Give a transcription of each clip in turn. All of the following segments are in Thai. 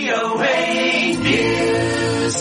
VOA News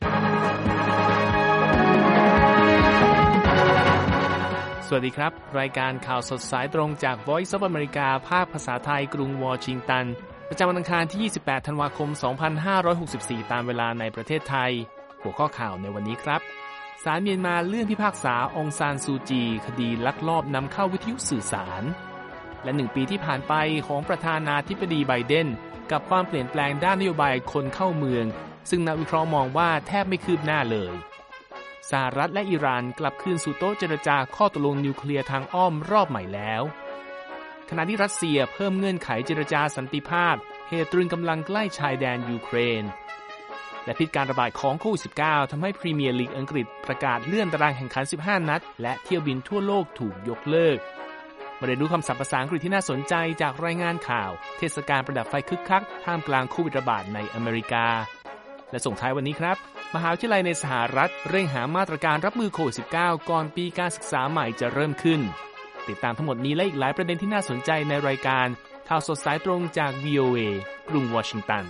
สวัสดีครับรายการข่าวสดสายตรงจาก Voice of America ภาคภาษาไทยกรุงวอชิงตันประจำวันอังคารที่28ธันวาคม2564ตามเวลาในประเทศไทยหัวข้อข่าวในวันนี้ครับศาลเมียนมาเลื่อนพิพากษาองซานซูจีคดีลักลอบนำเข้าวิทยุสื่อสารและ1ปีที่ผ่านไปของประธานาธิบดีไบเดนกับความเปลี่ยนแปลงด้านนโยบายคนเข้าเมืองซึ่งนักวิเคราะห์มองว่าแทบไม่คืบหน้าเลยสหรัฐและอิหร่านกลับคืนสู่โต๊ะเจรจาข้อตกลงนิวเคลียร์ทางอ้อมรอบใหม่แล้วขณะที่รัสเซียเพิ่มเงื่อนไขเจรจาสันติภาพเหตุตรึงกำลังใกล้ชายแดนยูเครนและพิษการระบาดของโควิด -19 ทำให้พรีเมียร์ลีกอังกฤษประกาศเลื่อนตารางแข่งขัน15นัดและเที่ยวบินทั่วโลกถูกยกเลิกมาเรียนรู้คำศัพท์ภาษาอังกฤษที่น่าสนใจจากรายงานข่าวเทศกาลประดับไฟคึกคักท่ามกลางโควิดระบาดในอเมริกาและส่งท้ายวันนี้ครับมหาวิทยาลัยในสหรัฐเร่งหามาตรการรับมือโควิด -19 ก่อนปีการศึกษาใหม่จะเริ่มขึ้นติดตามทั้งหมดนี้และอีกหลายประเด็นที่น่าสนใจในรายการข่าวสดสายตรงจาก VOA กรุงวอชิงตัน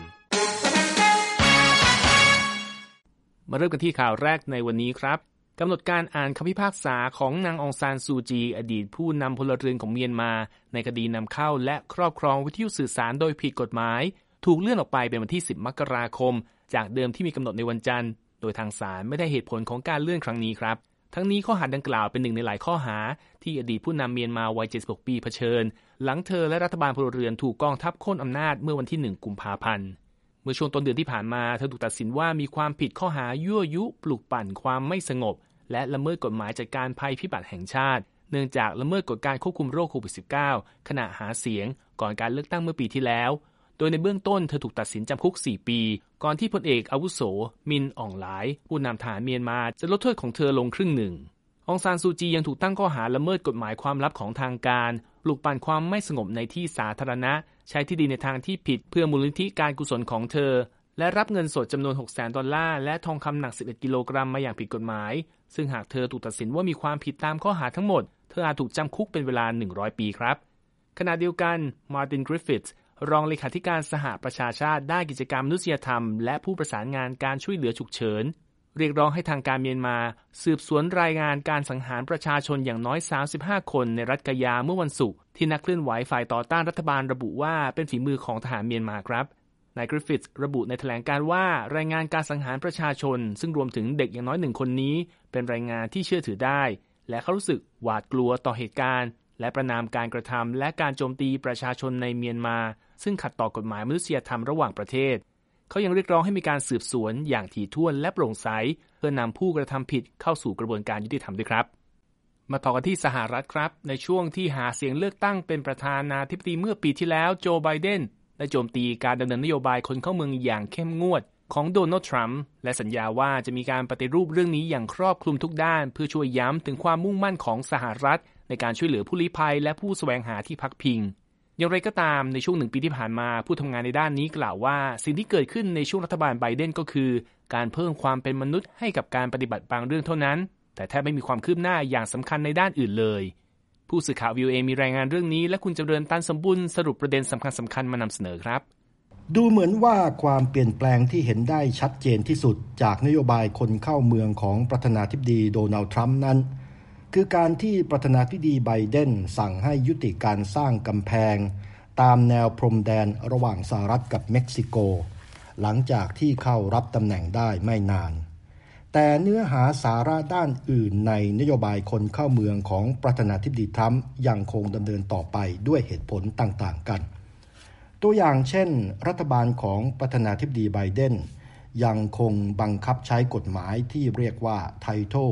มาเริ่มกันที่ข่าวแรกในวันนี้ครับกำหนดการอ่านคำพิพากษาของนางองซานซูจีอดีตผู้นำพลเรือนของเมียนมาในคดีนำเข้าและครอบครองวิทยุสื่อสารโดยผิดกฎหมายถูกเลื่อนออกไปเป็นวันที่10มกราคมจากเดิมที่มีกำหนดในวันจันทร์โดยทางศาลไม่ได้เหตุผลของการเลื่อนครั้งนี้ครับทั้งนี้ข้อหาดังกล่าวเป็นหนึ่งในหลายข้อหาที่อดีตผู้นำเมียนมาวัย76ปีเผชิญหลังเธอและรัฐบาลพลเรือนถูกกองทัพโค่นอำนาจเมื่อวันที่1กุมภาพันธ์เมื่อช่วงต้นเดือนที่ผ่านมาเธอถูกตัดสินว่ามีความผิดข้อหายั่วยุปลุกปั่นความไม่สงบและละเมิดกฎหมายจัดการภัยพิบัติแห่งชาติเนื่องจากละเมิดกฎการควบคุมโรคโควิด -19 ขณะหาเสียงก่อนการเลือกตั้งเมื่อปีที่แล้วโดยในเบื้องต้นเธอถูกตัดสินจำคุก4ปีก่อนที่พลเอกอาวุโสมินอ่องหลายผู้นำทหารเมียนมาจะลดโทษของเธอลงครึ่งหนึ่งองซานซูจียังถูกตั้งข้อหาละเมิดกฎหมายความลับของทางการปลุกปั่นความไม่สงบในที่สาธารณะใช้ที่ดินในทางที่ผิดเพื่อมูลนิธิการกุศลของเธอและรับเงินสดจำนวน$600,000และทองคำหนัก11กิโลกรัมมาอย่างผิดกฎหมายซึ่งหากเธอถูกตัดสินว่ามีความผิดตามข้อหาทั้งหมดเธออาจถูกจำคุกเป็นเวลา100ปีครับขณะเดียวกันมาร์ตินกริฟฟิธส์รองเลขาธิการสหประชาชาติด้านกิจกรรมมนุษยธรรมและผู้ประสานงานการช่วยเหลือฉุกเฉินเรียกร้องให้ทางการเมียนมาสืบสวนรายงานการสังหารประชาชนอย่างน้อย35คนในรัฐกะยาเมื่อวันศุกร์ที่นักเคลื่อนไหวฝ่ายต่อต้านรัฐบาลระบุว่าเป็นฝีมือของทหารเมียนมาครับนายกริฟฟิธส์ระบุในแถลงการณ์ว่ารายงานการสังหารประชาชนซึ่งรวมถึงเด็กอย่างน้อย1คนนี้เป็นรายงานที่เชื่อถือได้และเขารู้สึกหวาดกลัวต่อเหตุการณ์และประณามการกระทำและการโจมตีประชาชนในเมียนมาซึ่งขัดต่อกฎหมายมนุษยธรรมระหว่างประเทศเขายังเรียกร้องให้มีการสืบสวนอย่างถี่ถ้วนและโปร่งใสเพื่อนำผู้กระทำผิดเข้าสู่กระบวนการยุติธรรมด้วยครับมาต่อกันที่สหรัฐครับในช่วงที่หาเสียงเลือกตั้งเป็นประธานาธิบดีเมื่อปีที่แล้วโจไบเดนได้โจมตีการดำเนินนโยบายคนเข้าเมืองอย่างเข้มงวดของโดนัลด์ทรัมป์และสัญญาว่าจะมีการปฏิรูปเรื่องนี้อย่างครอบคลุมทุกด้านเพื่อช่วยย้ำถึงความมุ่งมั่นของสหรัฐในการช่วยเหลือผู้ลี้ภัยและผู้แสวงหาที่พักพิงอย่างไรก็ตามในช่วง1ปีที่ผ่านมาผู้ทำงานในด้านนี้กล่าวว่าสิ่งที่เกิดขึ้นในช่วงรัฐบาลไบเดนก็คือการเพิ่มความเป็นมนุษย์ให้กับการปฏิบัติบางเรื่องเท่านั้นแต่แทบไม่มีความคืบหน้าอย่างสำคัญในด้านอื่นเลยผู้สื่อข่าว VOA มีรายงานเรื่องนี้และคุณจำเริญตันสมบุญสรุปประเด็นสำคัญมานำเสนอครับดูเหมือนว่าความเปลี่ยนแปลงที่เห็นได้ชัดเจนที่สุดจากนโยบายคนเข้าเมืองของประธานาธิบดีโดนัลด์ทรัมป์นั้นคือการที่ประธานาธิบดีไบเดนสั่งให้ยุติการสร้างกำแพงตามแนวพรมแดนระหว่างสหรัฐกับเม็กซิโกหลังจากที่เข้ารับตำแหน่งได้ไม่นานแต่เนื้อหาสาระด้านอื่นในนโยบายคนเข้าเมืองของประธานาธิบดีทรัมป์ยังคงดำเนินต่อไปด้วยเหตุผลต่างๆกันตัวอย่างเช่นรัฐบาลของประธานาธิบดีไบเดนยังคงบังคับใช้กฎหมายที่เรียกว่า Title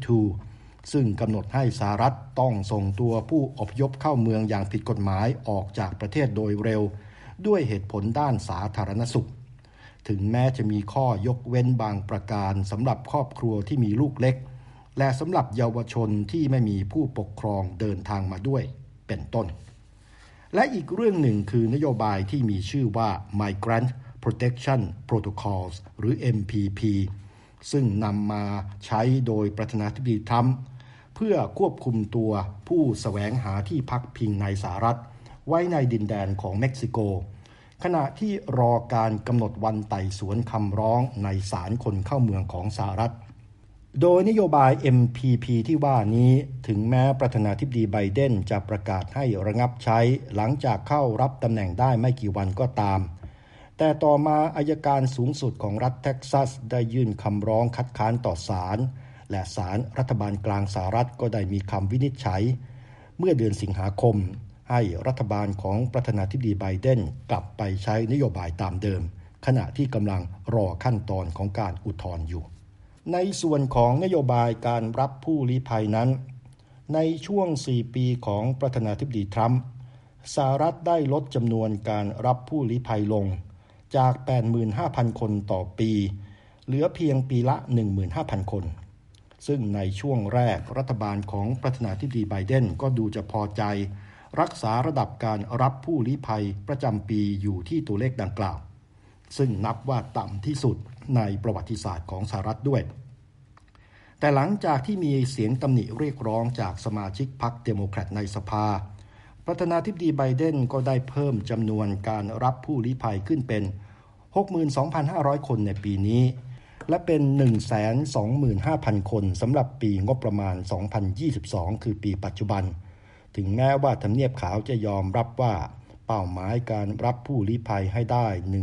42 ซึ่งกำหนดให้สหรัฐต้องส่งตัวผู้อพยพเข้าเมืองอย่างผิดกฎหมายออกจากประเทศโดยเร็วด้วยเหตุผลด้านสาธารณสุขถึงแม้จะมีข้อยกเว้นบางประการสำหรับครอบครัวที่มีลูกเล็กและสำหรับเยาวชนที่ไม่มีผู้ปกครองเดินทางมาด้วยเป็นต้นและอีกเรื่องหนึ่งคือนโยบายที่มีชื่อว่า Migrant Protection Protocols หรือ MPP ซึ่งนำมาใช้โดยประธานาธิบดีทรัมป์เพื่อควบคุมตัวผู้แสวงหาที่พักพิงในสหรัฐไว้ในดินแดนของเม็กซิโกขณะที่รอการกำหนดวันไต่สวนคำร้องในศาลคนเข้าเมืองของสหรัฐโดยนโยบาย MPP ที่ว่านี้ถึงแม้ประธานาธิบดีไบเดนจะประกาศให้ระงับใช้หลังจากเข้ารับตำแหน่งได้ไม่กี่วันก็ตามแต่ต่อมาอัยการสูงสุดของรัฐเท็กซัสได้ยื่นคำร้องคัดค้านต่อศาลและศาลรัฐบาลกลางสหรัฐก็ได้มีคำวินิจฉัยเมื่อเดือนสิงหาคมให้รัฐบาลของประธานาธิบดีไบเดนกลับไปใช้นโยบายตามเดิมขณะที่กำลังรอขั้นตอนของการอุทธรณ์อยู่ในส่วนของนโยบายการรับผู้ลี้ภัยนั้นในช่วง4ปีของประธานาธิบดีทรัมป์สหรัฐได้ลดจำนวนการรับผู้ลี้ภัยลงจาก 85,000 คนต่อปีเหลือเพียงปีละ 15,000 คนซึ่งในช่วงแรกรัฐบาลของประธานาธิบดีไบเดนก็ดูจะพอใจรักษาระดับการรับผู้ลี้ภัยประจำปีอยู่ที่ตัวเลขดังกล่าวซึ่งนับว่าต่ำที่สุดในประวัติศาสตร์ของสหรัฐด้วยแต่หลังจากที่มีเสียงตำหนิเรียกร้องจากสมาชิกพรรคเดโมแครตในสภาประธานาธิบดีไบเดนก็ได้เพิ่มจำนวนการรับผู้ลี้ภัยขึ้นเป็น 62,500 คนในปีนี้และเป็น 125,000 คนสำหรับปีงบประมาณ 2022 คือปีปัจจุบันถึงแม้ว่าทำเนียบขาวจะยอมรับว่าเป้าหมายการรับผู้ลี้ภัยให้ได้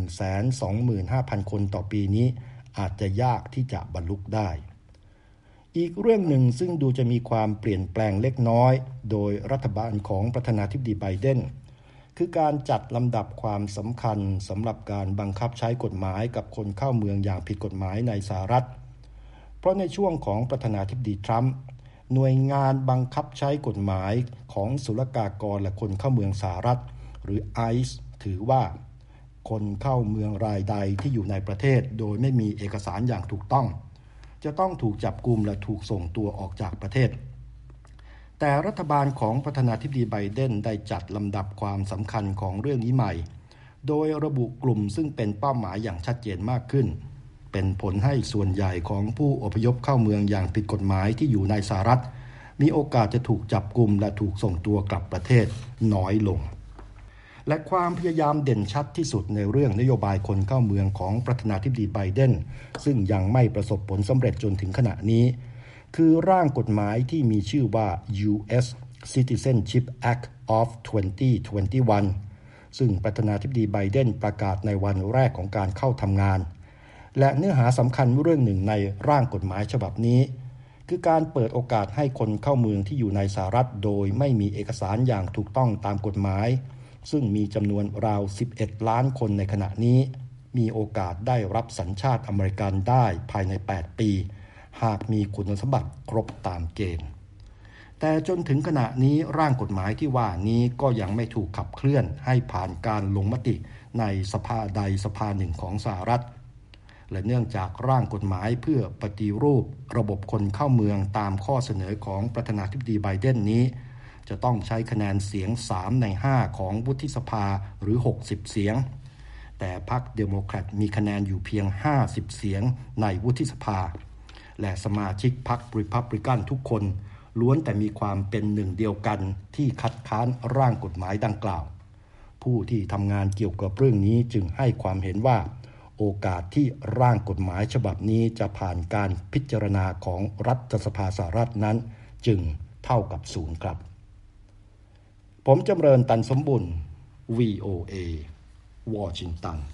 125,000 คนต่อปีนี้อาจจะยากที่จะบรรลุได้อีกเรื่องหนึ่งซึ่งดูจะมีความเปลี่ยนแปลงเล็กน้อยโดยรัฐบาลของประธานาธิบดีไบเดนคือการจัดลำดับความสำคัญสำหรับการบังคับใช้กฎหมายกับคนเข้าเมืองอย่างผิดกฎหมายในสหรัฐเพราะในช่วงของประธานาธิบดีทรัมป์หน่วยงานบังคับใช้กฎหมายของศุลกากรและคนเข้าเมืองสหรัฐหรือ ICE ถือว่าคนเข้าเมืองรายใดที่อยู่ในประเทศโดยไม่มีเอกสารอย่างถูกต้องจะต้องถูกจับกุมและถูกส่งตัวออกจากประเทศแต่รัฐบาลของประธานาธิบดีไบเดนได้จัดลำดับความสำคัญของเรื่องนี้ใหม่โดยระบุกลุ่มซึ่งเป็นเป้าหมายอย่างชัดเจนมากขึ้นเป็นผลให้ส่วนใหญ่ของผู้อพยพเข้าเมืองอย่างผิดกฎหมายที่อยู่ในสหรัฐมีโอกาสจะถูกจับกุมและถูกส่งตัวกลับประเทศน้อยลงและความพยายามเด่นชัดที่สุดในเรื่องนโยบายคนเข้าเมืองของประธานาธิบดีไบเดนซึ่งยังไม่ประสบผลสำเร็จจนถึงขณะนี้คือร่างกฎหมายที่มีชื่อว่า U.S. Citizenship Act of 2021 ซึ่งประธานาธิบดีไบเดนประกาศในวันแรกของการเข้าทำงานและเนื้อหาสำคัญเรื่องหนึ่งในร่างกฎหมายฉบับนี้คือการเปิดโอกาสให้คนเข้าเมืองที่อยู่ในสหรัฐโดยไม่มีเอกสารอย่างถูกต้องตามกฎหมายซึ่งมีจำนวนราว 11 ล้านคนในขณะนี้มีโอกาสได้รับสัญชาติอเมริกันได้ภายใน 8 ปีหากมีคุณสมบัติครบตามเกณฑ์แต่จนถึงขณะนี้ร่างกฎหมายที่ว่านี้ก็ยังไม่ถูกขับเคลื่อนให้ผ่านการลงมติในสภาใดสภาหนึ่งของสหรัฐและเนื่องจากร่างกฎหมายเพื่อปฏิรูประบบคนเข้าเมืองตามข้อเสนอของประธานาธิบดีไบเดนนี้จะต้องใช้คะแนนเสียง3ใน5ของวุฒิสภาหรือ60เสียงแต่พรรคเดโมแครตมีคะแนนอยู่เพียง50เสียงในวุฒิสภาและสมาชิกพรรครีพับลิกันทุกคนล้วนแต่มีความเป็นหนึ่งเดียวกันที่คัดค้านร่างกฎหมายดังกล่าวผู้ที่ทำงานเกี่ยวกับเรื่องนี้จึงให้ความเห็นว่าโอกาสที่ร่างกฎหมายฉบับนี้จะผ่านการพิจารณาของรัฐสภาสหรัฐนั้นจึงเท่ากับศูนย์ครับผมจำเริญตันสมบุญ VOA วอชิงตัน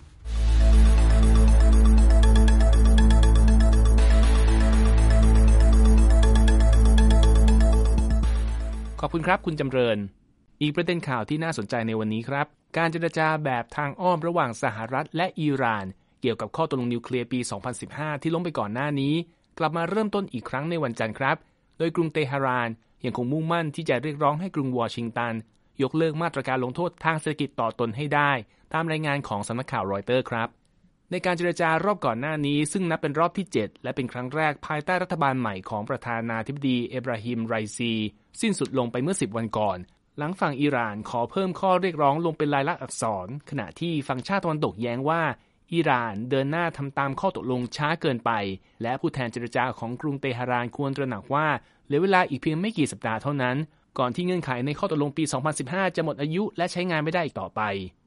ขอบคุณครับคุณจำเริญอีกประเด็นข่าวที่น่าสนใจในวันนี้ครับการเจรจาแบบทางอ้อมระหว่างสหรัฐและอิหร่านเกี่ยวกับข้อตกลงนิวเคลียร์ปี 2015 ที่ล้มไปก่อนหน้านี้กลับมาเริ่มต้นอีกครั้งในวันจันทร์ครับโดยกรุงเตหะรานยังคงมุ่งมั่นที่จะเรียกร้องให้กรุงวอชิงตันยกเลิกมาตรการลงโทษทางเศรษฐกิจต่อตนให้ได้ตามรายงานของสำนักข่าวรอยเตอร์ครับในการเจรจารอบก่อนหน้านี้ซึ่งนับเป็นรอบที่7และเป็นครั้งแรกภายใต้รัฐบาลใหม่ของประธานาธิบดีเอบราฮิมไรซีสิ้นสุดลงไปเมื่อ10วันก่อนหลังฝั่งอิหร่านขอเพิ่มข้อเรียกร้องลงเป็นลายลักษณ์อักษรขณะที่ฝั่งชาติตะวันตกแย้งว่าอิหร่านเดินหน้าทำตามข้อตกลงช้าเกินไปและผู้แทนเจรจาของกรุงเตหะรานควรตระหนักว่าเหลือเวลาอีกเพียงไม่กี่สัปดาห์เท่านั้นก่อนที่เงื่อนไขในข้อตกลงปี 2015 จะหมดอายุและใช้งานไม่ได้อีกต่อไป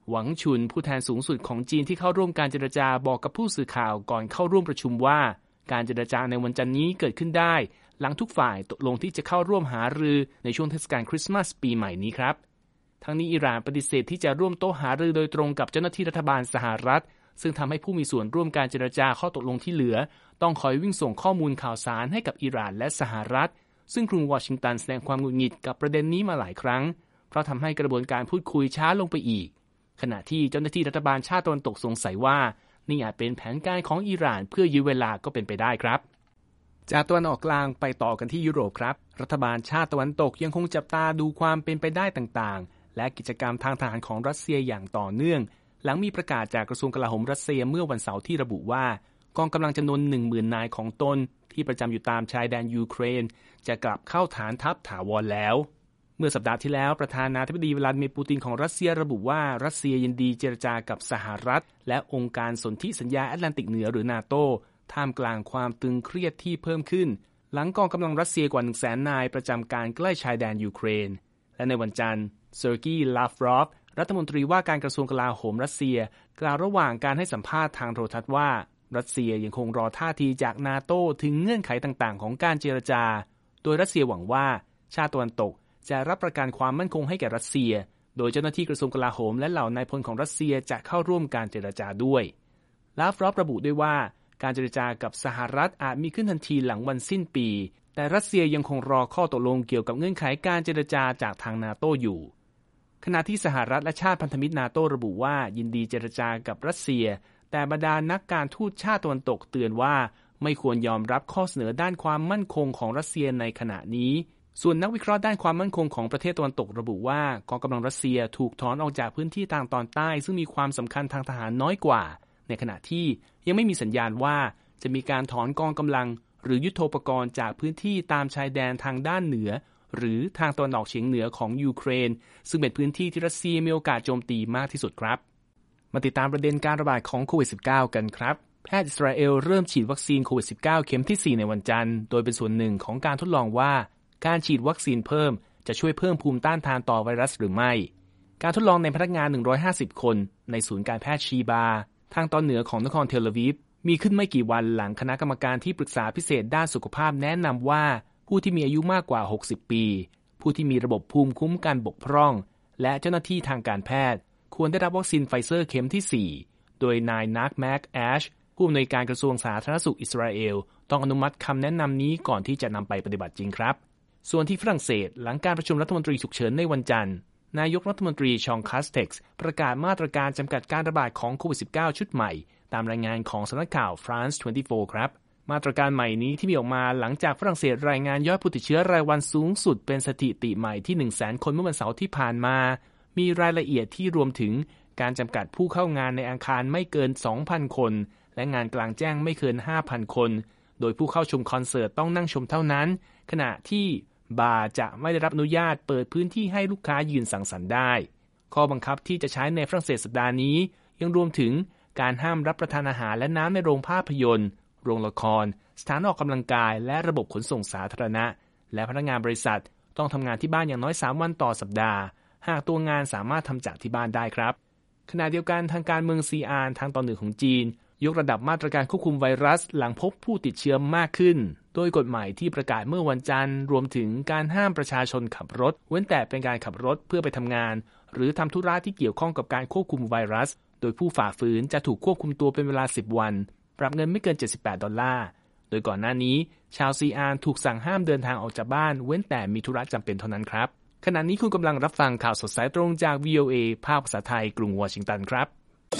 หวังชุนผู้แทนสูงสุดของจีนที่เข้าร่วมการเจรจาบอกกับผู้สื่อข่าวก่อนเข้าร่วมประชุมว่าการเจรจาในวันจันทร์นี้เกิดขึ้นได้หลังทุกฝ่ายตกลงที่จะเข้าร่วมหารือในช่วงเทศกาลคริสต์มาสปีใหม่นี้ครับทั้งนี้อิหร่านปฏิเสธที่จะร่วมโต๊ะหารือโดยตรงกับเจ้าหน้าที่รัฐบาลสหรัฐซึ่งทำให้ผู้มีส่วนร่วมการเจรจาข้อตกลงที่เหลือต้องคอยวิ่งส่งข้อมูลข่าวสารให้กับอิหร่านและสหรัฐซึ่งกรุงวอชิงตันแสดงความหงุดหงิดกับประเด็นนี้มาหลายครั้งเพราะทำให้กระบวนการพูดคุยช้าลงไปอีกขณะที่เจ้าหน้าที่รัฐบาลชาติตะวันตกสงสัยว่านี่อาจเป็นแผนการของอิหร่านเพื่อยื้อเวลาก็เป็นไปได้ครับจากตะวันออกกลางไปต่อกันที่ยุโรปครับรัฐบาลชาติตะวันตกยังคงจับตาดูความเป็นไปได้ต่างๆและกิจกรรมทางทหารของรัสเซียอย่างต่อเนื่องหลังมีประกาศจากกระทรวงกลาโหมรัสเซียเมื่อวันเสาร์ที่ระบุว่ากองกำลังจำนวน 10,000 นายของตนที่ประจำอยู่ตามชายแดนยูเครนจะกลับเข้าฐานทัพถาวรแล้วเมื่อสัปดาห์ที่แล้วประธานาธิบดีวลาดิเมียร์ปูตินของรัสเซียระบุว่ารัสเซียยินดีเจรจากับสหรัฐและองค์การสนธิสัญญาแอตแลนติกเหนือหรือนาโตท่ามกลางความตึงเครียดที่เพิ่มขึ้นหลังกองกำลังรัสเซียกว่า 100,000 นายประจำการใกล้ชายแดนยูเครนและในวันจันทร์เซอร์กีย์ ลาฟรอฟรัฐมนตรีว่าการกระทรวงกลาโหมรัสเซียกล่าวระหว่างการให้สัมภาษณ์ทางโทรทัศน์ว่ารัสเซียยังคงรอท่าทีจากนาโตถึงเงื่อนไขต่างๆของการเจรจาโดยรัสเซียหวังว่าชาติตะวันตกจะรับประกันความมั่นคงให้แก่รัสเซียโดยเจ้าหน้าที่กระทรวงกลาโหมและเหล่านายพลของรัสเซียจะเข้าร่วมการเจรจาด้วยลาฟรอฟระบุด้วยว่าการเจรจากับสหรัฐอาจมีขึ้นทันทีหลังวันสิ้นปีแต่รัสเซียยังคงรอข้อตกลงเกี่ยวกับเงื่อนไขการเจรจาจากทางนาโตอยู่ขณะที่สหรัฐและชาติพันธมิตรนาโตระบุว่ายินดีเจรจากับรัสเซียแต่บรรดานักการทูตชาติตะวันตกเตือนว่าไม่ควรยอมรับข้อเสนอด้านความมั่นคงของรัสเซียในขณะนี้ส่วนนักวิเคราะห์ด้านความมั่นคงของประเทศตะวันตกระบุว่ากองกำลังรัสเซียถูกถอนออกจากพื้นที่ทางตอนใต้ซึ่งมีความสำคัญทางทหารน้อยกว่าในขณะที่ยังไม่มีสัญญาณว่าจะมีการถอนกองกำลังหรือยุทโธปกรณ์จากพื้นที่ตามชายแดนทางด้านเหนือหรือทางตะวันออกเฉียงเหนือของยูเครนซึ่งเป็นพื้นที่ที่รัสเซียมีโอกาสโจมตีมากที่สุดครับมาติดตามประเด็นการระบาดของโควิด -19 กันครับแพทย์อิสราเอลเริ่มฉีดวัคซีนโควิด -19 เข็มที่ 4 ในวันจันทร์โดยเป็นส่วนหนึ่งของการทดลองว่าการฉีดวัคซีนเพิ่มจะช่วยเพิ่มภูมิต้านทานต่อไวรัสหรือไม่การทดลองในพนักงาน150คนในศูนย์การแพทย์ชีบาทางตอนเหนือของนครเทลอาวีฟมีขึ้นไม่กี่วันหลังคณะกรรมการที่ปรึกษาพิเศษด้านสุขภาพแนะนำว่าผู้ที่มีอายุมากกว่า60ปีผู้ที่มีระบบภูมิคุ้มกันบกพร่องและเจ้าหน้าที่ทางการแพทย์ควรได้รับวัคซีนไฟเซอร์เข็มที่ 4โดยนายนักแม็กแอชผู้อำนวยการกระทรวงสาธารณสุขอิสราเอลต้องอนุมัติคำแนะนำนี้ก่อนที่จะนำไปปฏิบัติจริงครับส่วนที่ฝรั่งเศสหลังการประชุมรัฐมนตรีฉุกเฉินในวันจันทร์นายกรัฐมนตรีชองคาสเท็กซ์ประกาศมาตรการจำกัดการระบาดของโควิด -19 ชุดใหม่ตามรายงานของสำนักข่าว France 24 ครับมาตรการใหม่นี้ที่มีออกมาหลังจากฝรั่งเศสรายงานยอดผู้ติดเชื้อรายวันสูงสุดเป็นสถิติใหม่ที่ 100,000 คนเมื่อวันเสาร์ที่ผ่านมามีรายละเอียดที่รวมถึงการจำกัดผู้เข้างานในอาคารไม่เกิน 2,000 คนและงานกลางแจ้งไม่เกิน 5,000 คนโดยผู้เข้าชมคอนเสิร์ตต้องนั่งชมเท่านั้นขณะที่บาร์จะไม่ได้รับอนุญาตเปิดพื้นที่ให้ลูกค้ายืนสังสรรค์ได้ข้อบังคับที่จะใช้ในฝรั่งเศสสัปดาห์นี้ยังรวมถึงการห้ามรับประทานอาหารและน้ำในโรงภาพยนตร์โรงละครสถานออกกำลังกายและระบบขนส่งสาธารณะและพนักงานบริษัทต้องทำงานที่บ้านอย่างน้อย3วันต่อสัปดาห์หากตัวงานสามารถทำจากที่บ้านได้ครับขณะเดียวกันทางการเมืองซีอานทางตอนเหนือของจีนยกระดับมาตรการควบคุมไวรัสหลังพบผู้ติดเชื้อมากขึ้นโดยกฎหมายที่ประกาศเมื่อวันจันทร์รวมถึงการห้ามประชาชนขับรถเว้นแต่เป็นการขับรถเพื่อไปทำงานหรือทำธุระที่เกี่ยวข้องกับการควบคุมไวรัสโดยผู้ฝ่าฝืนจะถูกควบคุมตัวเป็นเวลา10วันปรับเงินไม่เกิน$78โดยก่อนหน้านี้ชาวซีอานถูกสั่งห้ามเดินทางออกจากบ้านเว้นแต่มีธุระจำเป็นเท่านั้นครับขณะนี้คุณกำลังรับฟังข่าวสดสายตรงจาก VOA ภาคภาษาไทยกรุงวอชิงตันครับ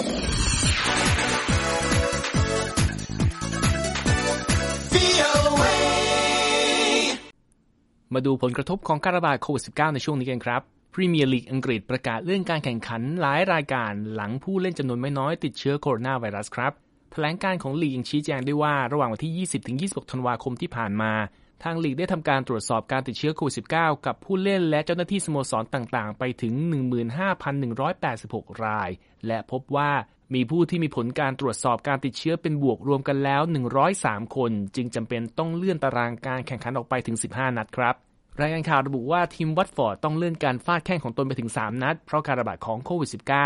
มาดูผลกระทบของการระบาดโควิด -19 ในช่วงนี้กันครับพรีเมียร์ลีกอังกฤษประกาศเลื่อนการแข่งขันหลายรายการหลังผู้เล่นจำนวนไม่น้อยติดเชื้อโคโรนาไวรัสครับแถลงการของลีกยังชี้แจงด้วยว่าระหว่างวันที่ 20-26 ธันวาคมที่ผ่านมาทางลีกได้ทำการตรวจสอบการติดเชื้อโควิด -19 กับผู้เล่นและเจ้าหน้าที่สโมสรต่างๆไปถึง 15,186 รายและพบว่ามีผู้ที่มีผลการตรวจสอบการติดเชื้อเป็นบวกรวมกันแล้ว103คนจึงจำเป็นต้องเลื่อนตารางการแข่งขันออกไปถึง15นัดครับรายงานข่าวระบุว่าทีมวัตฟอร์ดต้องเลื่อนการฟาดแข้งของตนไปถึง3นัดเพราะการระบาดของโควิด -19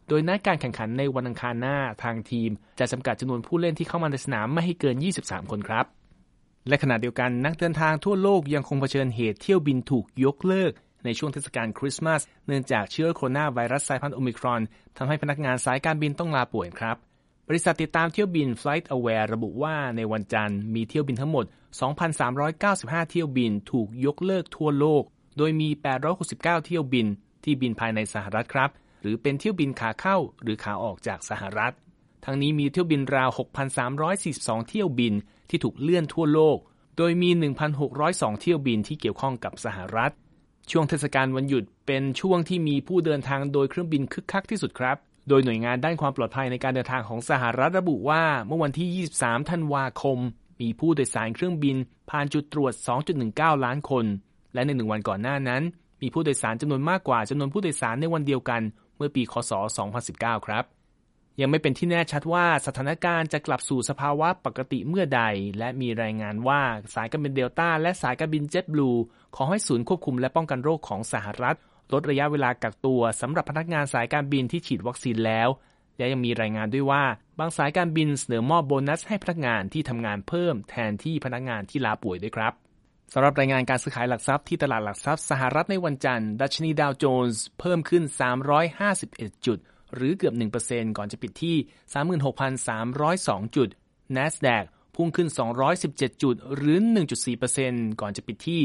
โดยนัดการแข่งขันในวันอังคารหน้าทางทีมจะจำกัดจำนวนผู้เล่นที่เข้ามาในสนามไม่ให้เกิน23คนครับและขณะเดียวกันนักเดินทางทั่วโลกยังคงเผชิญเหตุเที่ยวบินถูกยกเลิกในช่วงเทศกาลคริสต์มาสเนื่องจากเชื้อโคโรนาไวรัสสายพันธุ์โอมิครอนทำให้พนักงานสายการบินต้องลาป่วยครับบริษัทติดตามเที่ยวบิน Flight Aware ระบุว่าในวันจันทร์มีเที่ยวบินทั้งหมด 2,395 เที่ยวบินถูกยกเลิกทั่วโลกโดยมี869เที่ยวบินที่บินภายในสหรัฐครับหรือเป็นเที่ยวบินขาเข้าหรือขาออกจากสหรัฐทั้งนี้มีเที่ยวบินราว 6,342 เที่ยวบินที่ถูกเลื่อนทั่วโลกโดยมี 1,602 เที่ยวบินที่เกี่ยวข้องกับสหรัฐช่วงเทศกาลวันหยุดเป็นช่วงที่มีผู้เดินทางโดยเครื่องบินคึกคักที่สุดครับโดยหน่วยงานด้านความปลอดภัยในการเดินทางของสหรัฐระบุว่าเมื่อวันที่23ธันวาคมมีผู้โดยสารเครื่องบินผ่านจุดตรวจ 2.19 ล้านคนและใน1วันก่อนหน้านั้นมีผู้โดยสารจำนวนมากกว่าจำนวนผู้โดยสารในวันเดียวกันเมื่อปีคศ2019ครับยังไม่เป็นที่แน่ชัดว่าสถานการณ์จะกลับสู่สภาวะปกติเมื่อใดและมีรายงานว่าสายการบินเดลต้าและสายการบินเจ็ตบลูขอให้ศูนย์ควบคุมและป้องกันโรคของสหรัฐลดระยะเวลากักตัวสำหรับพนักงานสายการบินที่ฉีดวัคซีนแล้วและยังมีรายงานด้วยว่าบางสายการบินเสนอมอบโบนัสให้พนักงานที่ทำงานเพิ่มแทนที่พนักงานที่ลาป่วยด้วยครับสำหรับรายงานการซื้อขายหลักทรัพย์ที่ตลาดหลักทรัพย์สหรัฐในวันจันทร์ดัชนีดาวโจนส์เพิ่มขึ้น351จุดหรือเกือบ 1% ก่อนจะปิดที่ 36,302 จุด NASDAQ พุ่งขึ้น217จุดหรือ 1.4% ก่อนจะปิดที่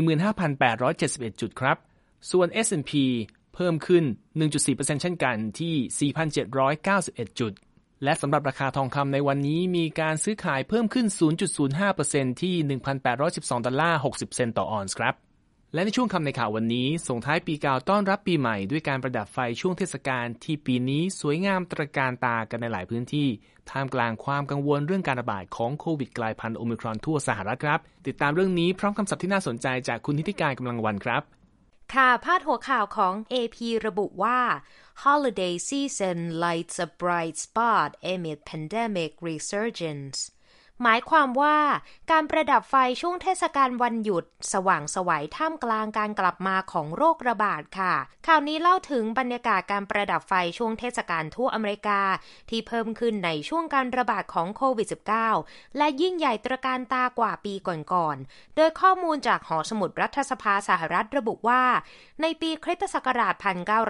15,871 จุดครับส่วน S&P เพิ่มขึ้น 1.4% เช่นกันที่ 4,791 จุดและสำหรับราคาทองคำในวันนี้มีการซื้อขายเพิ่มขึ้น 0.05% ที่ $1,812.60 ต่อออนซ์ครับและในช่วงคำในข่าววันนี้ส่งท้ายปีเก่าต้อนรับปีใหม่ด้วยการประดับไฟช่วงเทศกาลที่ปีนี้สวยงามตระการตากันในหลายพื้นที่ท่ามกลางความกังวลเรื่องการระบาดของโควิดกลายพันธุ์โอมิครอนทั่วสหรัฐครับติดตามเรื่องนี้พร้อมคำศัพท์ที่น่าสนใจจากคุณนิติการกำลังวันครับค่ะพาดหัวข่าวของ AP ระบุว่า Holiday season lights a bright spot amid pandemic resurgence หมายความว่าการประดับไฟช่วงเทศกาลวันหยุดสว่างไสวท่ามกลางการกลับมาของโรคระบาดค่ะข่าวนี้เล่าถึงบรรยากาศการประดับไฟช่วงเทศกาลทั่วอเมริกาที่เพิ่มขึ้นในช่วงการระบาดของโควิด -19 และยิ่งใหญ่ตระการตากว่าปีก่อนๆโดยข้อมูลจากหอสมุดรัฐสภาสหรัฐระบุว่าในปีคริสตศักราช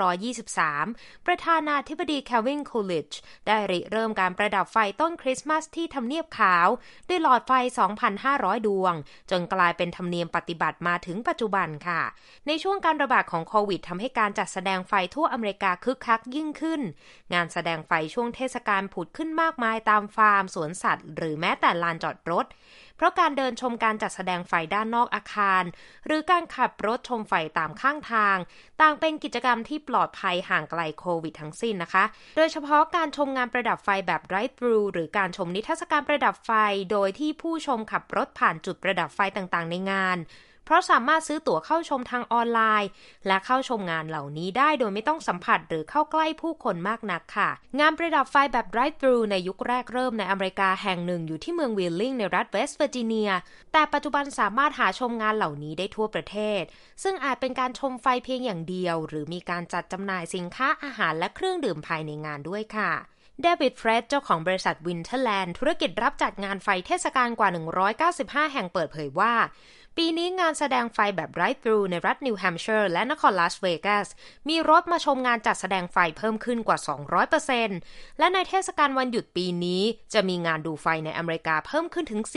1923 ประธานาธิบดีแคลวิน คูลิดจ์ได้ริเริ่มการประดับไฟต้นคริสต์มาสที่ทำเนียบขาวด้วยหลอดไฟ 2,500 ดวงจนกลายเป็นธรรมเนียมปฏิบัติมาถึงปัจจุบันค่ะในช่วงการระบาดของโควิดทำให้การจัดแสดงไฟทั่วอเมริกาคึกคักยิ่งขึ้นงานแสดงไฟช่วงเทศกาลผุดขึ้นมากมายตามฟาร์มสวนสัตว์หรือแม้แต่ลานจอดรถเพราะการเดินชมการจัดแสดงไฟด้านนอกอาคารหรือการขับรถชมไฟตามข้างทางต่างเป็นกิจกรรมที่ปลอดภัยห่างไกลโควิดทั้งสิ้นนะคะโดยเฉพาะการชมงานประดับไฟแบบ drive-thru หรือการชมนิทรรศการประดับไฟโดยที่ผู้ชมขับรถผ่านจุดประดับไฟต่างๆในงานเพราะสามารถซื้อตั๋วเข้าชมทางออนไลน์และเข้าชมงานเหล่านี้ได้โดยไม่ต้องสัมผัสหรือเข้าใกล้ผู้คนมากนักค่ะงานประดับไฟแบบ drive-thru ในยุคแรกเริ่มในอเมริกาแห่งหนึ่งอยู่ที่เมืองวิลลิงในรัฐเวสต์เวอร์จิเนียแต่ปัจจุบันสามารถหาชมงานเหล่านี้ได้ทั่วประเทศซึ่งอาจเป็นการชมไฟเพียงอย่างเดียวหรือมีการจัดจำหน่ายสินค้าอาหารและเครื่องดื่มภายในงานด้วยค่ะเดวิด เฟรดเจ้าของบริษัทวินเทอร์แลนด์ธุรกิจรับจัดงานไฟเทศกาลกว่า195แห่งเปิดเผยว่าปีนี้งานแสดงไฟแบบ drive-thru ในรัฐนิวแฮมป์เชอร์และนครลาสเวกัสมีรถมาชมงานจัดแสดงไฟเพิ่มขึ้นกว่า 200% และในเทศกาลวันหยุดปีนี้จะมีงานดูไฟในอเมริกาเพิ่มขึ้นถึง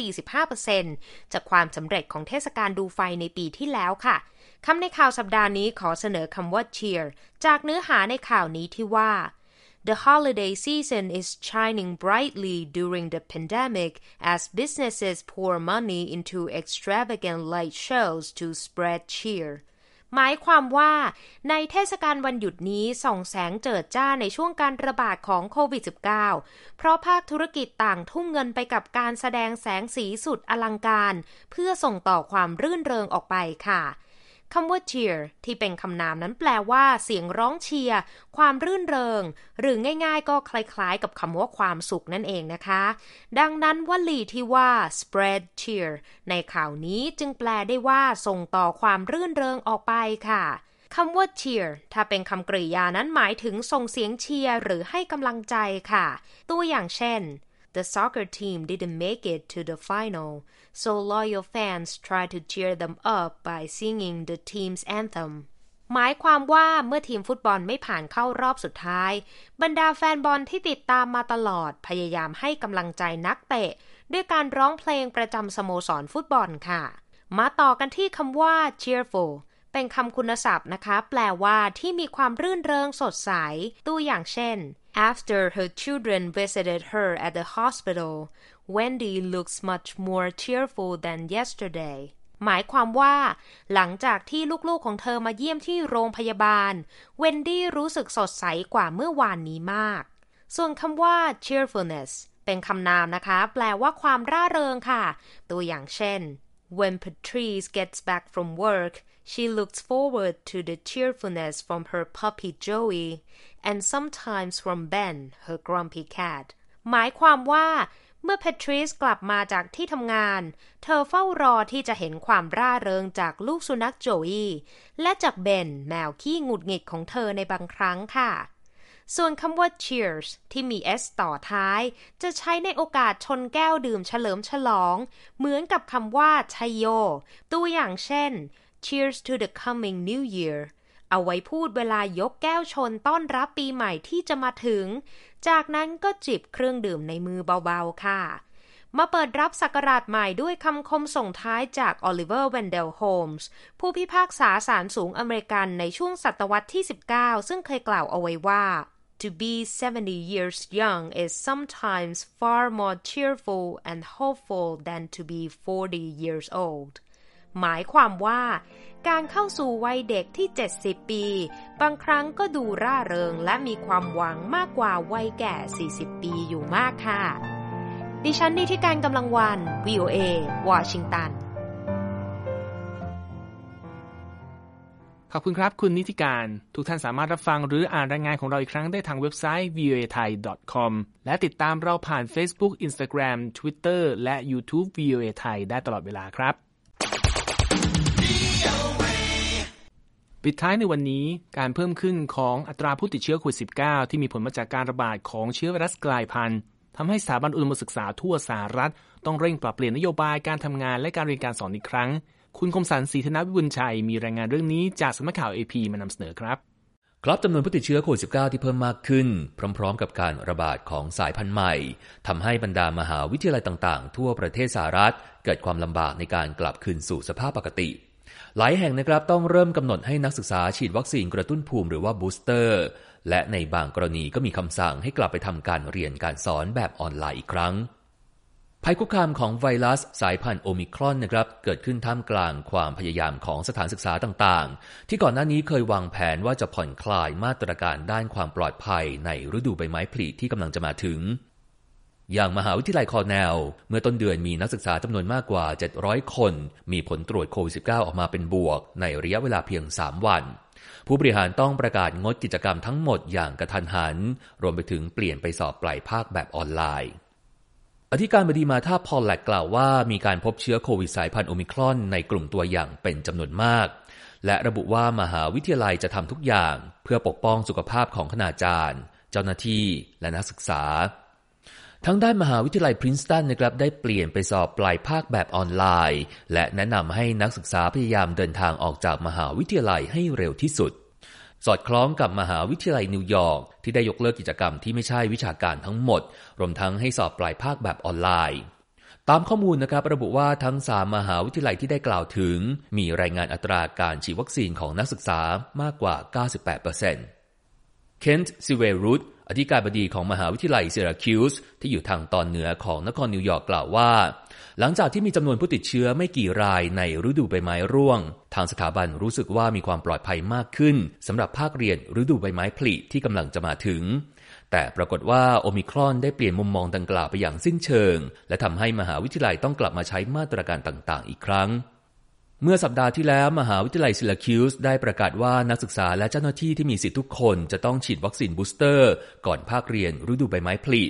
45% จากความสำเร็จของเทศกาลดูไฟในปีที่แล้วค่ะคำในข่าวสัปดาห์นี้ขอเสนอคำว่า cheer จากเนื้อหาในข่าวนี้ที่ว่าThe holiday season is shining brightly during the pandemic as businesses pour money into extravagant light shows to spread cheer. หมายความว่าในเทศกาลวันหยุดนี้ส่องแสงเจิดจ้าในช่วงการระบาดของโควิด -19 เพราะภาคธุรกิจต่างทุ่มเงินไปกับการแสดงแสงสีสุดอลังการเพื่อส่งต่อความรื่นเริงออกไปค่ะคำว่า cheer ที่เป็นคำนามนั้นแปลว่าเสียงร้องเชียร์ความรื่นเริงหรือง่ายๆก็คล้ายๆกับคำว่าความสุขนั่นเองนะคะดังนั้นวลีที่ว่า spread cheer ในข่าวนี้จึงแปลได้ว่าส่งต่อความรื่นเริงออกไปค่ะคำว่า cheer ถ้าเป็นคำกริยานั้นหมายถึงส่งเสียงเชียร์หรือให้กำลังใจค่ะตัวอย่างเช่น The soccer team didn't make it to the final, so loyal fans tried to cheer them up by singing the team's anthem. หมายความว่าเมื่อทีมฟุตบอลไม่ผ่านเข้ารอบสุดท้ายบรรดาแฟนบอลที่ติดตามมาตลอดพยายามให้กำลังใจนักเตะด้วยการร้องเพลงประจำสโมสรฟุตบอลค่ะมาต่อกันที่คำว่า cheerful เป็นคำคุณศัพท์นะคะแปลว่าที่มีความรื่นเริงสดใสตัวอย่างเช่น After her children visited her at the hospital, Wendy looks much more cheerful than yesterday. หมายความว่าหลังจากที่ลูกๆของเธอมาเยี่ยมที่โรงพยาบาลเวนดี้รู้สึกสดใสกว่าเมื่อวานนี้มากส่วนคำว่า cheerfulness เป็นคำนามนะคะแปลว่าความร่าเริงค่ะตัวอย่างเช่น When Patrice gets back from work, she looks forward to the cheerfulness from her puppy Joey and sometimes from Ben, her grumpy cat. หมายความว่าเมื่อแพทริสกลับมาจากที่ทำงานเธอเฝ้ารอที่จะเห็นความร่าเริงจากลูกสุนัขโจอี้และจากเบนแมวขี้หงุดหงิดของเธอในบางครั้งค่ะส่วนคำว่า cheers ที่มี s ต่อท้ายจะใช้ในโอกาสชนแก้วดื่มเฉลิมฉลองเหมือนกับคำว่าชัยโยตัวอย่างเช่น cheers to the coming new year เอาไว้พูดเวลายกแก้วชนต้อนรับปีใหม่ที่จะมาถึงจากนั้นก็จิบเครื่องดื่มในมือเบาๆค่ะมาเปิดรับศักราชใหม่ด้วยคำคมส่งท้ายจากออลิเวอร์ เวนเดล โฮมส์ผู้พิพากษาศาลสูงอเมริกันในช่วงศตวรรษที่ 19 ซึ่งเคยกล่าวเอาไว้ว่า To be 70 years young is sometimes far more cheerful and hopeful than to be 40 years old หมายความว่าการเข้าสู่วัยเด็กที่70ปีบางครั้งก็ดูร่าเริงและมีความหวังมากกว่าวัยแก่40ปีอยู่มากค่ะดิฉันนิติการกำลังวัน VOA วอชิงตันขอบคุณครับคุณนิติการทุกท่านสามารถรับฟังหรืออ่านรายงานของเราอีกครั้งได้ทางเว็บไซต์ voathai.com และติดตามเราผ่าน Facebook Instagram Twitter และ YouTube VOA Thai ได้ตลอดเวลาครับปิดท้ายในวันนี้การเพิ่มขึ้นของอัตราผู้ติดเชื้อโควิด -19 ที่มีผลมาจากการระบาดของเชื้อไวรัสกลายพันธุ์ทำให้สถาบันอุดมศึกษาทั่วสหรัฐต้องเร่งปรับเปลี่ยนนโยบายการทำงานและการเรียนการสอนอีกครั้งคุณคมสันต์ ศรีธนวิบุญชัยมีรายงานเรื่องนี้จากสำนักข่าว AP มานำเสนอครับครับจำนวนผู้ติดเชื้อโควิด -19 ที่เพิ่มมากขึ้นพร้อมๆกับการระบาดของสายพันธุ์ใหม่ทำให้บรรดามหาวิทยาลัยต่างๆทั่วประเทศสหรัฐเกิดความลำบากในการกลับคืนสู่สภาพปกติหลายแห่งนะครับต้องเริ่มกำหนดให้นักศึกษาฉีดวัคซีนกระตุ้นภูมิหรือว่าบูสเตอร์และในบางกรณีก็มีคำสั่งให้กลับไปทำการเรียนการสอนแบบออนไลน์อีกครั้งภัยคุกคามของไวรัสสายพันธุ์โอมิครอนนะครับเกิดขึ้นท่ามกลางความพยายามของสถานศึกษาต่างๆที่ก่อนหน้านี้เคยวางแผนว่าจะผ่อนคลายมาตรการด้านความปลอดภัยในฤดูใบไม้ผลิที่กำลังจะมาถึงอย่างมหาวิทยาลัยคอร์เนลเมื่อต้นเดือนมีนักศึกษาจำนวนมากกว่า700คนมีผลตรวจโควิด -19 ออกมาเป็นบวกในระยะเวลาเพียง3วันผู้บริหารต้องประกาศงดกิจกรรมทั้งหมดอย่างกระทันหันรวมไปถึงเปลี่ยนไปสอบปลายภาคแบบออนไลน์อธิการบดีมาธาพอลแลกกล่าวว่ามีการพบเชื้อโควิดสายพันธุ์โอมิครอนในกลุ่มตัวอย่างเป็นจำนวนมากและระบุว่ามหาวิทยาลัยจะทำทุกอย่างเพื่อปกป้องสุขภาพของคณาจารย์เจ้าหน้าที่และนักศึกษาทั้งด้านมหาวิทยาลัยพรินสตันนะครับได้เปลี่ยนไปสอบปลายภาคแบบออนไลน์และแนะนำให้นักศึกษาพยายามเดินทางออกจากมหาวิทยาลัยให้เร็วที่สุดสอดคล้องกับมหาวิทยาลัยนิวยอร์กที่ได้ยกเลิกกิจกรรมที่ไม่ใช่วิชาการทั้งหมดรวมทั้งให้สอบปลายภาคแบบออนไลน์ตามข้อมูลนะครับระบุว่าทั้ง3มหาวิทยาลัยที่ได้กล่าวถึงมีรายงานอัตราการฉีดวัคซีนของนักศึกษามากกว่า 98%เคนต์ ซิเวรุตอธิการบดีของมหาวิทยาลัยซิราคิวส์ที่อยู่ทางตอนเหนือของนครนิวยอร์กกล่าวว่าหลังจากที่มีจำนวนผู้ติดเชื้อไม่กี่รายในฤดูใบไม้ร่วงทางสถาบันรู้สึกว่ามีความปลอดภัยมากขึ้นสำหรับภาคเรียนฤดูใบไม้ผลิที่กำลังจะมาถึงแต่ปรากฏว่าโอมิครอนได้เปลี่ยนมุมมองดังกล่าวไปอย่างสิ้นเชิงและทำให้มหาวิทยาลัยต้องกลับมาใช้มาตรการต่างๆอีกครั้งเมื่อสัปดาห์ที่แล้วมหาวิทยาลัยซิราคิวส์ได้ประกาศว่านักศึกษาและเจ้าหน้าที่ที่มีสิทธิทุกคนจะต้องฉีดวัคซีนบูสเตอร์ก่อนภาคเรียนฤดูใบไม้ผลิ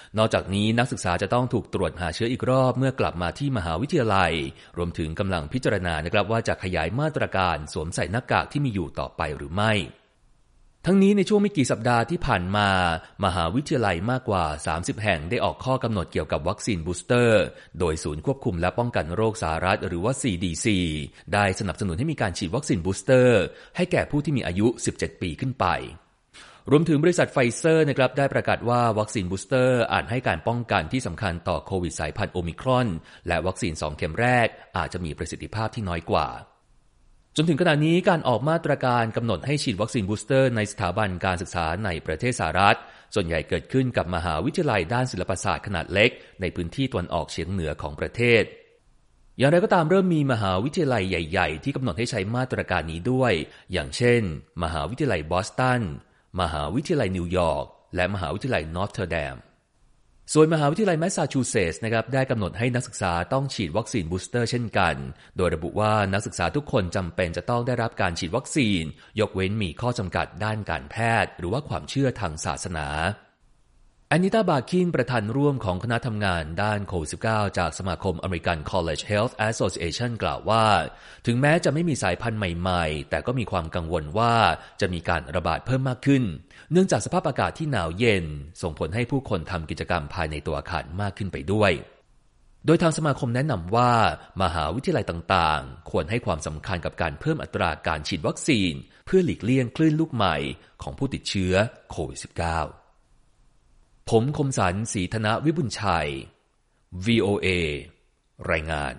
นอกจากนี้นักศึกษาจะต้องถูกตรวจหาเชื้ออีกรอบเมื่อกลับมาที่มหาวิทยาลัยรวมถึงกำลังพิจารณานะครับว่าจะขยายมาตรการสวมใส่หน้ากากที่มีอยู่ต่อไปหรือไม่ทั้งนี้ในช่วงไม่กี่สัปดาห์ที่ผ่านมามหาวิทยาลัยมากกว่า30แห่งได้ออกข้อกำหนดเกี่ยวกับวัคซีนบูสเตอร์โดยศูนย์ควบคุมและป้องกันโรคสหรัฐหรือว่า CDC ได้สนับสนุนให้มีการฉีดวัคซีนบูสเตอร์ให้แก่ผู้ที่มีอายุ17ปีขึ้นไปรวมถึงบริษัทไฟเซอร์นะครับได้ประกาศว่าวัคซีนบูสเตอร์อาจให้การป้องกันที่สำคัญต่อโควิดสายพันธุ์โอมิครอนและวัคซีน2เข็มแรกอาจจะมีประสิทธิภาพที่น้อยกว่าจนถึงขณะนี้การออกมาตรการกำหนดให้ฉีดวัคซีนบูสเตอร์ในสถาบันการศึกษาในประเทศสหรัฐส่วนใหญ่เกิดขึ้นกับมหาวิทยาลัยด้านศิลปศาสตร์ขนาดเล็กในพื้นที่ตะวันออกเฉียงเหนือของประเทศอย่างไรก็ตามเริ่มมีมหาวิทยาลัยใหญ่ๆที่กำหนดให้ใช้มาตรการนี้ด้วยอย่างเช่นมหาวิทยาลัยบอสตันมหาวิทยาลัยนิวยอร์กและมหาวิทยาลัยนอร์ทเทอร์แดมส่วนมหาวิทยาลัยแมสซาชูเซตส์นะครับได้กำหนดให้นักศึกษาต้องฉีดวัคซีนบูสเตอร์เช่นกันโดยระบุว่านักศึกษาทุกคนจำเป็นจะต้องได้รับการฉีดวัคซีนยกเว้นมีข้อจำกัดด้านการแพทย์หรือว่าความเชื่อทางศาสนาแอนนิตา บาคินประธานร่วมของคณะทำงานด้านโควิด -19 จากสมาคม American College Health Association กล่าวว่าถึงแม้จะไม่มีสายพันธุ์ใหม่ๆแต่ก็มีความกังวลว่าจะมีการระบาดเพิ่มมากขึ้นเนื่องจากสภาพอากาศที่หนาวเย็นส่งผลให้ผู้คนทำกิจกรรมภายในตัวอาคารมากขึ้นไปด้วยโดยทางสมาคมแนะนำว่ามหาวิทยาลัยต่างๆควรให้ความสำคัญกับการเพิ่มอัตราการฉีดวัคซีนเพื่อหลีกเลี่ยงคลื่นลูกใหม่ของผู้ติดเชื้อโควิด -19ผมคมสันต์ ศรีธนวิบุญชัย VOA รายงาน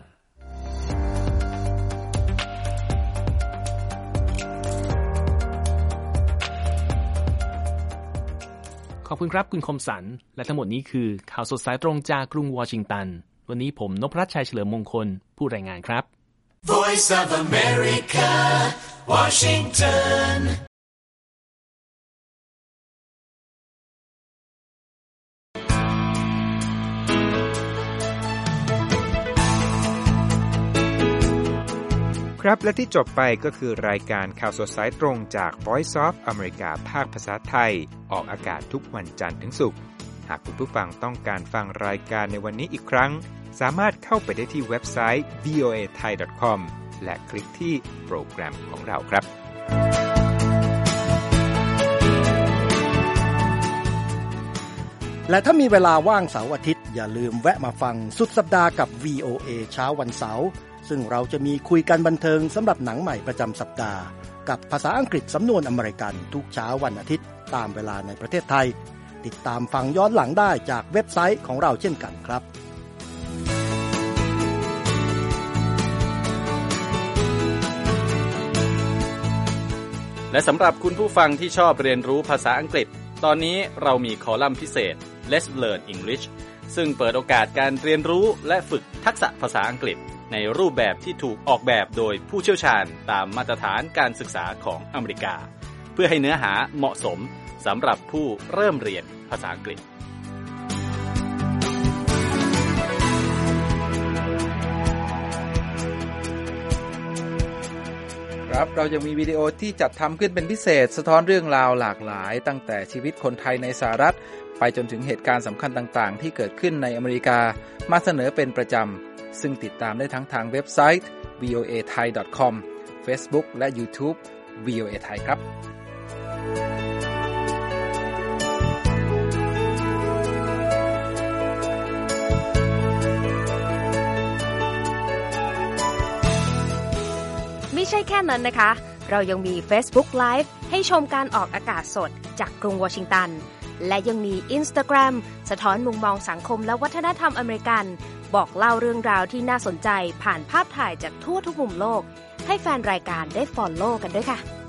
ขอบคุณครับคุณคมสันต์และทั้งหมดนี้คือข่าวสดสายตรงจากกรุงวอชิงตันวันนี้ผมนพรัตน์ชัยเฉลิมมงคลผู้รายงานครับ Voice of America Washington ครับและที่จบไปก็คือรายการข่าวสดสายตรงจาก Voice of America ภาคภาษาไทยออกอากาศทุกวันจันทร์ถึงศุกร์หากคุณผู้ฟังต้องการฟังรายการในวันนี้อีกครั้งสามารถเข้าไปได้ที่เว็บไซต์ voathai.com และคลิกที่โปรแกรมของเราครับและถ้ามีเวลาว่างเสาร์อาทิตย์อย่าลืมแวะมาฟังสุดสัปดาห์กับ VOA เช้าวันเสาร์ซึ่งเราจะมีคุยกันบันเทิงสำหรับหนังใหม่ประจำสัปดาห์กับภาษาอังกฤษสำนวนอเมริกันทุกเช้าวันอาทิตย์ตามเวลาในประเทศไทยติดตามฟังย้อนหลังได้จากเว็บไซต์ของเราเช่นกันครับและสำหรับคุณผู้ฟังที่ชอบเรียนรู้ภาษาอังกฤษตอนนี้เรามีคอลัมน์พิเศษ Let's Learn English ซึ่งเปิดโอกาสการเรียนรู้และฝึกทักษะภาษาอังกฤษในรูปแบบที่ถูกออกแบบโดยผู้เชี่ยวชาญตามมาตรฐานการศึกษาของอเมริกาเพื่อให้เนื้อหาเหมาะสมสำหรับผู้เริ่มเรียนภาษาอังกฤษครับเรายังมีวิดีโอที่จัดทำขึ้นเป็นพิเศษสะท้อนเรื่องราวหลากหลายตั้งแต่ชีวิตคนไทยในสหรัฐไปจนถึงเหตุการณ์สำคัญต่างๆที่เกิดขึ้นในอเมริกามาเสนอเป็นประจำซึ่งติดตามได้ทั้งทางเว็บไซต์ voathai.com Facebook และ YouTube VOA Thai ครับไม่ใช่แค่นั้นนะคะเรายังมี Facebook Live ให้ชมการออกอากาศสดจากกรุงวอชิงตันและยังมี Instagram สะท้อนมุมมองสังคมและวัฒนธรรมอเมริกันบอกเล่าเรื่องราวที่น่าสนใจผ่านภาพถ่ายจากทั่วทุกมุมโลกให้แฟนรายการได้ follow กันด้วยค่ะ